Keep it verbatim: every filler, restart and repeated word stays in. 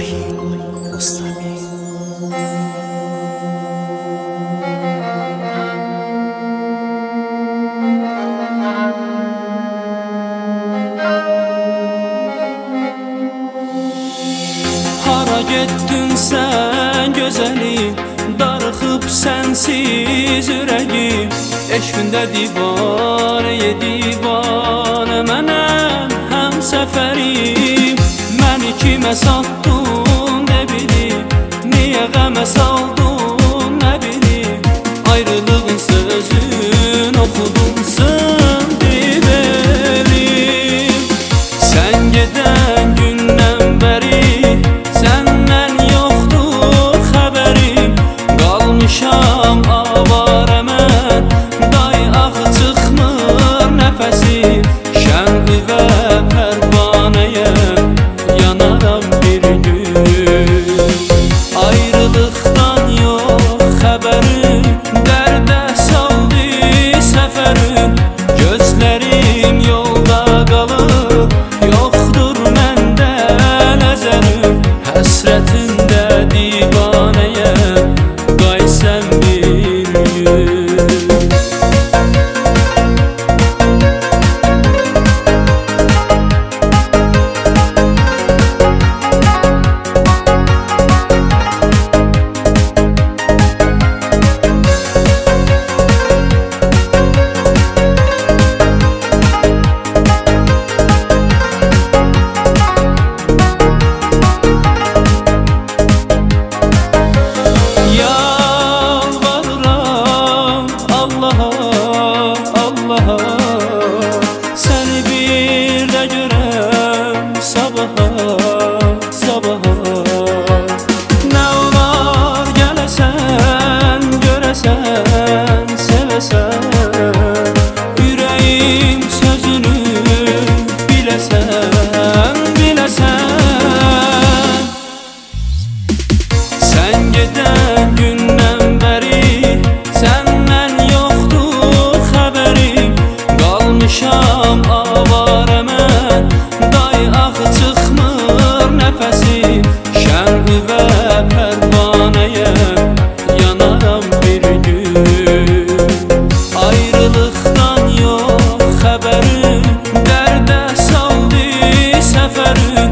İbrahim Rustami. Hara getdin sen gözelim, darıxıb sensiz ürəyim. Eşqində divanə divanə mənəm həm səfərim. Məni kimə satdın nə bilim, niyə qəmə saldın nə bilim. Ayrılığın sözün oxudun sındı belim. Sən gedən gündən bəri səndən yoxdur xəbərim. Qalmışam avara mən, day axı çıxmır nəfəsim. Şənli və pərvanəyəm, yanaram bir gün. Ayrılıqdan yox xəbərim, dərdə saldı səfərim. Gözlərim yolda qalıb, yoxdur məndə nəzərim. Həsrətində divanəyəm, qay sən bir gün. Səni bir də görəm sabaha, sabaha. Nə olar gələsən, görəsən, sevəsən. Ürəyim sözünü biləsən, biləsən. Sən gedən gündən bəri səndən yoxdur xəbərim. Qalmışam avara mən, day axı çıxmır nəfəsim. Şənli və pərvanəyəm, yanaram bir gün. Ayrılıqdan yox xəbərim, dərdə saldı səfərim.